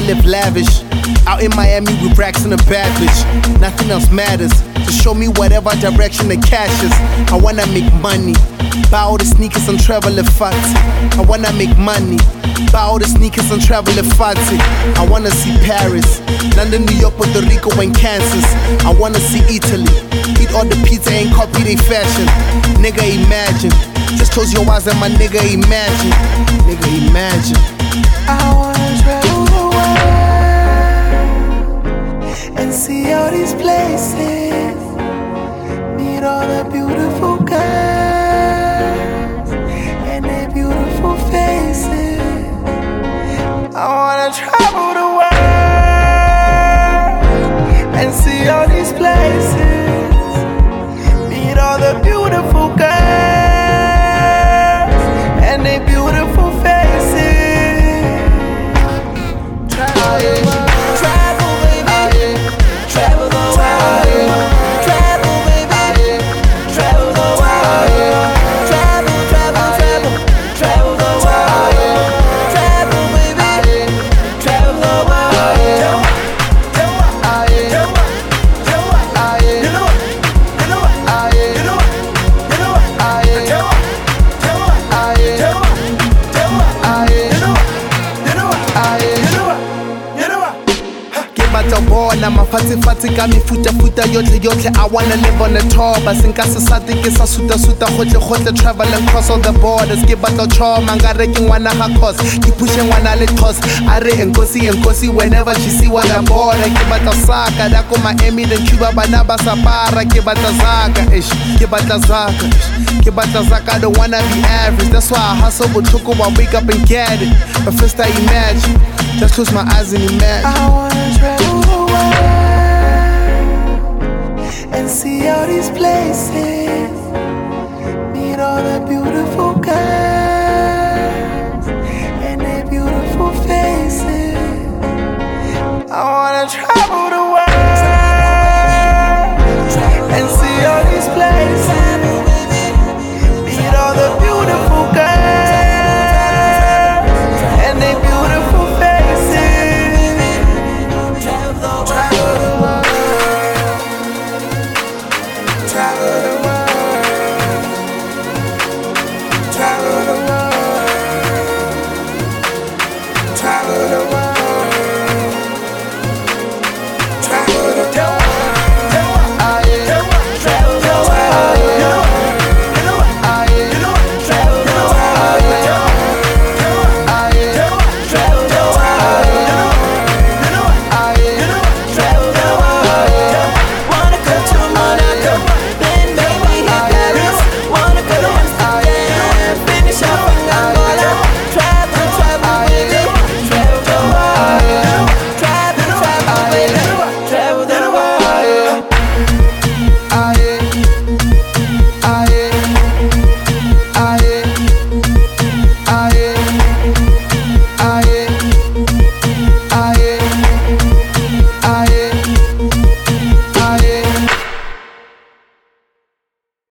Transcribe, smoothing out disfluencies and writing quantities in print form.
live lavish. Out in Miami with racks and a bad bitch. Nothing else matters. Just show me whatever direction the cash is. I wanna make money. Buy all the sneakers and travel if fancy. I wanna make money. Buy all the sneakers and travel if fancy. I wanna see Paris, London, New York, Puerto Rico, and Kansas. I wanna see Italy. Eat all the pizza and copy they fashion. Nigga, imagine. Just close your eyes and my nigga, imagine. Nigga, imagine. I wanna travel the world and see all these places. Meet all the beautiful girls and their beautiful faces. I wanna travel the world and see all these places. Meet all the beautiful girls and their beautiful faces. Travel the world, travel baby, travel the world, travel baby, travel the world, travel, travel, travel, travel the world, travel baby, travel the world. Bona mafatshe ka mefuta yotlhe I wanna live on the top. I think I sate ke sa suta gotle travel across all the borders. Ke batla trauma ngare ke ngwana ga cause ke pushe ngwana le cause a re enkosi whenever she see what I'm born. Ke batla saka da ko Miami then Cuba bana ba sa para. Ke batla zaka ke batla zaka I don't wanna be average. That's why I hustle botlhoko I wake up and get it. But first I imagine, just close my eyes and imagine. I wanna travel the world and see all these places. Meet all the beautiful girls.